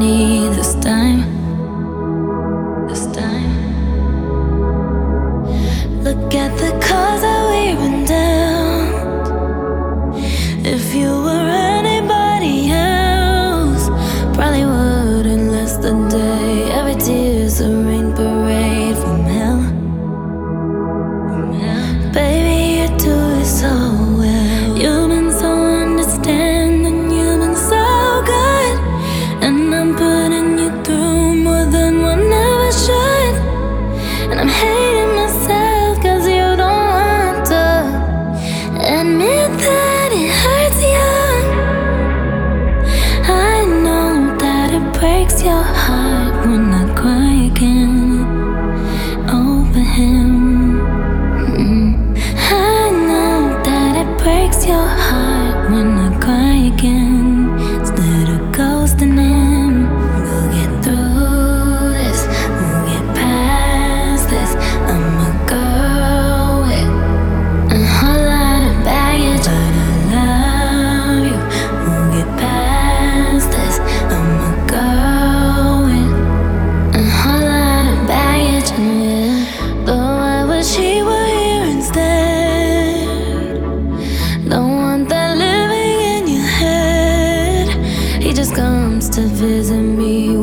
me this time. This time. Look at the cars that we run down. If you were anybody else, probably wouldn't last the day. Every tear's a rain parade from hell. Baby, you do it so well. You've been so understanding, you've been so good, and I'm putting you through more than one ever should. And I'm hating myself 'cause you don't want to admit that it hurts you. I know that it breaks your heart when I cry again over him. I know that it breaks your heart when I cry again instead of ghosting him. We'll get through this, we'll get past this. I'm a girl with a whole lot of baggage, but I love you. We'll get past this. I'm a girl with a whole lot of baggage, yeah. Though I wish he were here instead. Don't want that living in your head. He just comes to visit me